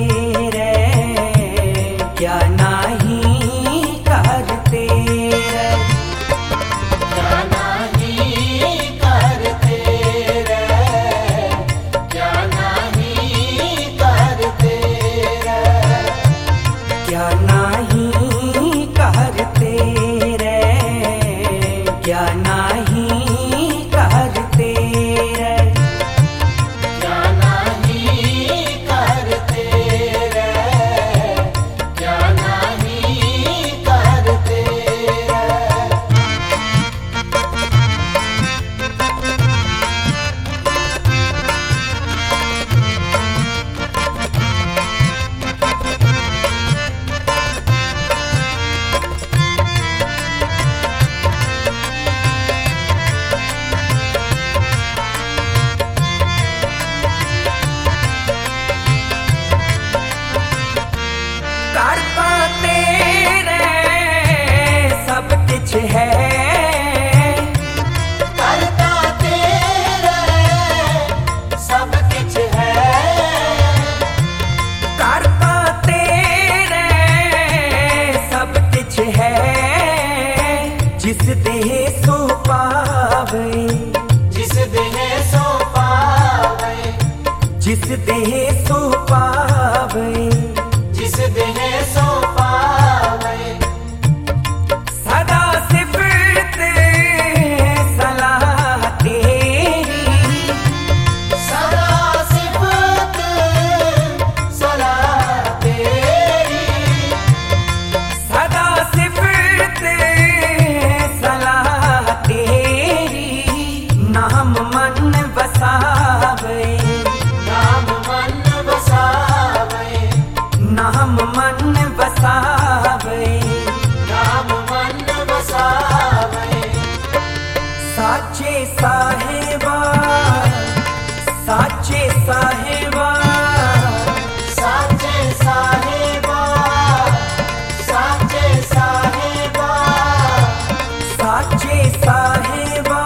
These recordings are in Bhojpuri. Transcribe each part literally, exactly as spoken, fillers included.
रे, क्या नाही करते रे, क्या नहीं करते रे, क्या नहीं करते रे, क्या नाही करते रे, क्या नाही करते रे, क्या नहीं करते रे, क्या नहीं करते रे। करता तेरे सब कुछ है, करता तेरे सब कुछ है, करता तेरे सब कुछ है, जिस देह सो पावे, जिस देह सो पावे, जिस देह सो पावे, जिस देह सो पावे, सदा सिफत सलाह तेरी, सदा सिफत सलाह तेरी, सदा सिफत सलाह तेरी, नाम मन बसावे, नाम मन बसावे, नाम मन बसावे, नाम मन बसावे, साचे साहेबा, साचे साहेबा, साचे साहेबा, साचे साहेबा, साचे साहेबा,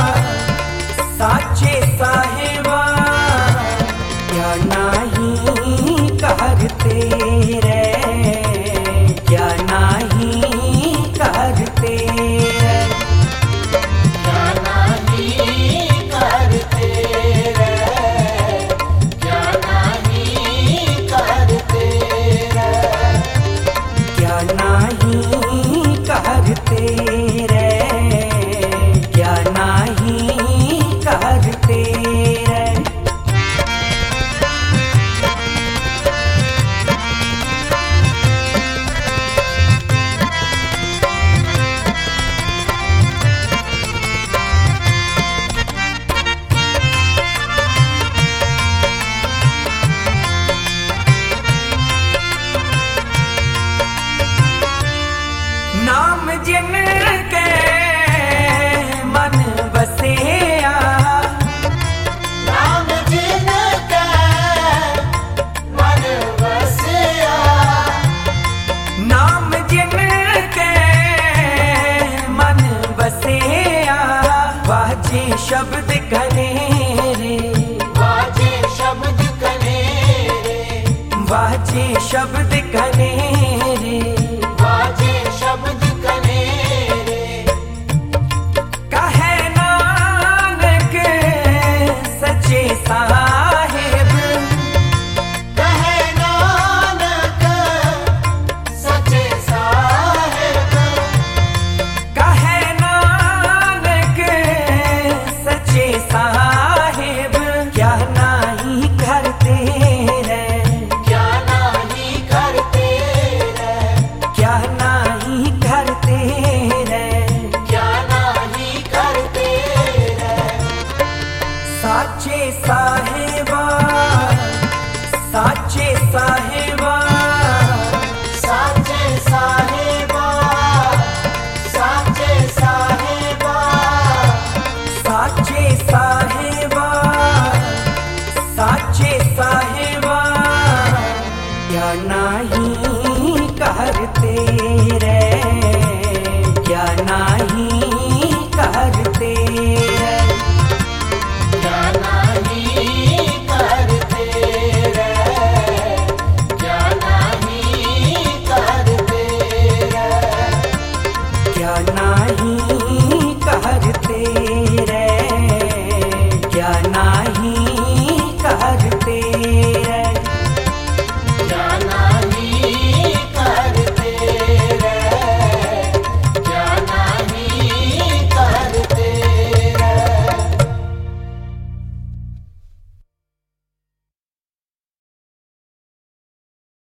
साचे साहेबा, क्या नाही करते रे, क्या नाही करते रे, क्या नहीं करते रे, क्या नहीं करते रे, क्या नाही करते रे, क्या नाही करते रे। नाम जिनके मन बसेया, नाम जिनके मन बसिया, नाम जिनके मन बसेया, बाजे शब्द कने रे, बाजे शब्द कने रे, बाजे शब्द कने रे, बाजे शब्द कने रे, कहे नानक सच्चे साहेब, कहे नानक सच्चे साहेब, कहे नानक सच्चे साहेब, क्या नाही करते रे, क्या नहीं करते रे, क्या नाही करते रे, क्या नहीं करते रे, साचे साहेबा, साचे साहेबा, साचे साहेबा, साचे साहेबा, साचे साहेबा, साचे साहेबा, क्या नाही करते रे,